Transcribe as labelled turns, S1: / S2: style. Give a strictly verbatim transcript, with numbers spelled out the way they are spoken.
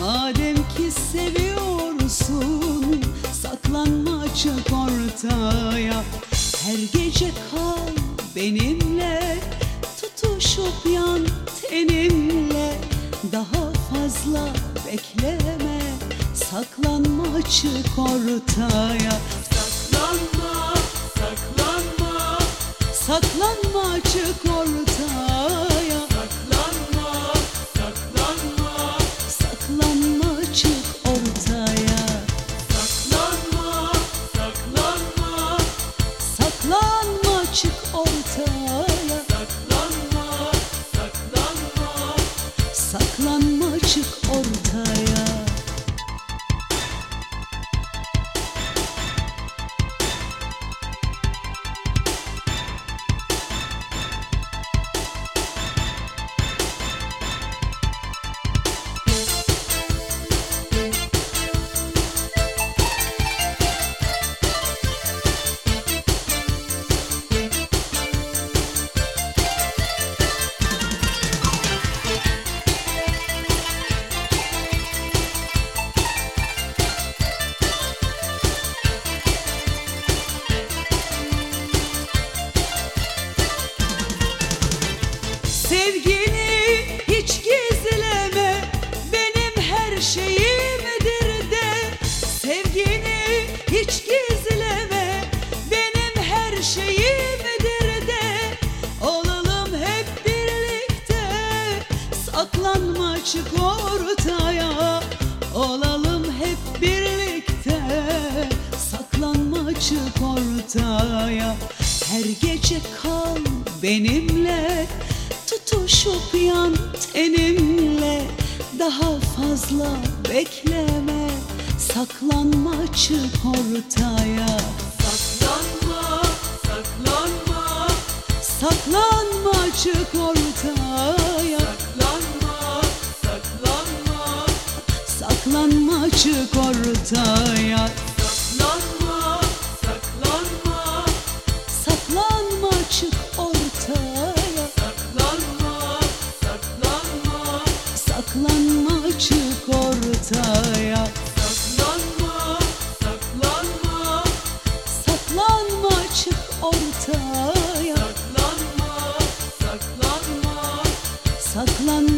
S1: Madem ki seviyorsun, saklanma çık ortaya. Her gece kal benimle, tutuşup yan tenimle. Daha fazla bekleme, saklanma çık ortaya.
S2: Saklanma, saklanma,
S1: Saklanma çık ortaya.
S2: saklanma, saklanma,
S1: Saklanma çık ortaya.
S2: saklanma, saklanma,
S1: Saklanma çık ortaya.
S2: saklanma, saklanma.
S1: Saklanma çık ortaya. Sevgini hiç gizleme, benim her şeyimdir de. Sevgini hiç gizleme, benim her şeyimdir de. Olalım hep birlikte, saklanma çık ortaya. Olalım hep birlikte, saklanma çık ortaya. Her gece kal benimle, tutuşup yan tenimle. Daha fazla bekleme, saklanma çık ortaya.
S2: Saklanma, saklanma,
S1: Saklanma çık ortaya.
S2: saklanma, saklanma,
S1: Saklanma çık ortaya.
S2: saklanma, saklanma,
S1: Saklanma çık ortaya.
S2: saklanma, saklanma,
S1: Saklanma çık ortaya.
S2: saklanma, saklanma,
S1: Saklanma çık ortaya.
S2: saklanma, saklanma.
S1: Saklanma